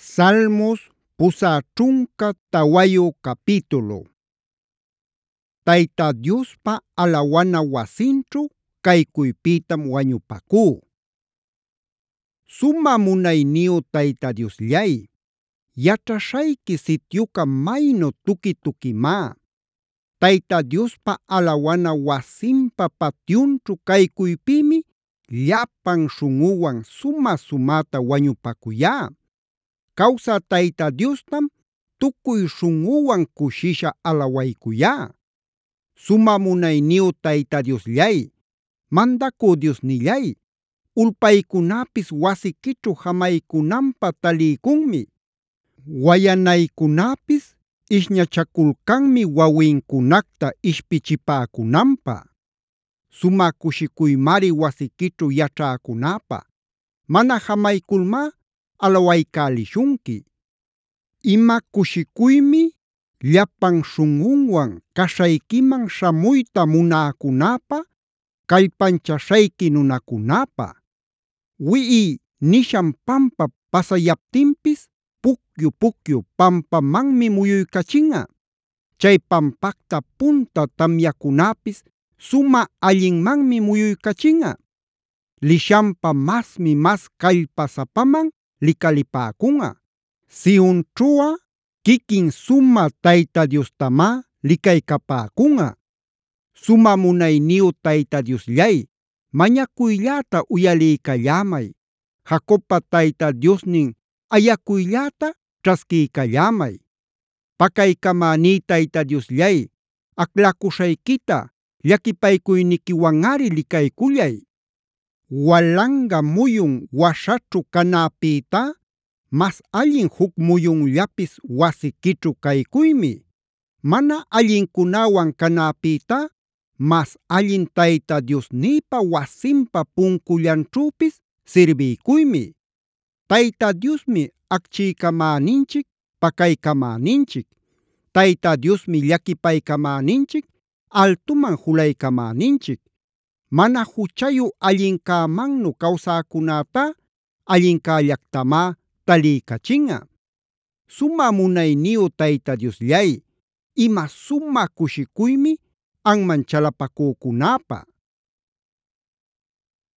Salmos pusä ćhunka tawayu capítulo. Tayta Diospa alawana wasinćhu kaycuypitam wañupakú. Sumä munayniyu Tayta Diosllay, yaćhaśhayki sityuqa maynu tuki-tukimá. Tayta Diospa alawana wasinpa patyunćhu kaycuypimi llapan śhunꞌuwan sumä-sumäta wañupakuyá. Kawsä Tayta Diostam tukuy śhunꞌuwan cushisha alawaycuyá. Sumä munayniyu Tayta Diosllay, mandacü Diosnillay, ulpaykunapis wasiquićhu jamaycunanpä taliycunmi. Wayanaykunapis ishñachakulcanmi wawincunacta ishpichipäcunanpä. Sumä cushikuymari wasiquićhu yaćhäcunäpä. Mana jamayculmá alawaycälishunki. Ima cushicuymi llapan śhunꞌunwan caśhayquiman śhamuyta munäcunäpä callpanchaśhayki nunacunäpä. Wiꞌiy nishan pampa pasayaptinpis pucyu-pucyu pampamanmi muyuycachinꞌa. Chay pampacta punta tamyacunäpis sumä allinmanmi muyuycachinꞌa. Lishanpa masmi mas kallpasapaman licalipäcunꞌa. Sionćhuꞌa quiquin sumä Tayta Diostamá licaycapäcunꞌa. Sumä munayniyu Tayta Diosllay, mañacuylläta uyaliycallämay. Jacobpa Tayta Diosnin ayacuylläta ćhasquiycallämay. Pacaycamäní Tayta Diosllay, aclacuśhayquita llaquipaycuyniquiwanꞌari licaycullay. Walanga muyun waśhaćhu canäpïtá mas allin juc muyunllapis wasiquićhu caycuymi. Mana allincunäwan canäpïtá mas allin Tayta Diosnïpa wasinpa puncullanćhüpis sirbiycuymi. Tayta Diosmi acchiycamäninchic, pacaycamäninchic. Tayta Diosmi llaquipaycamäninchic, altuman julaycamäninchic. Mana juchayu allincämannu cawsäcunätá allincällactamá taliycachinꞌa. Sumä munayniyu Tayta Diosllay, ima sumä cushicuymi anman chalapacücunäpä.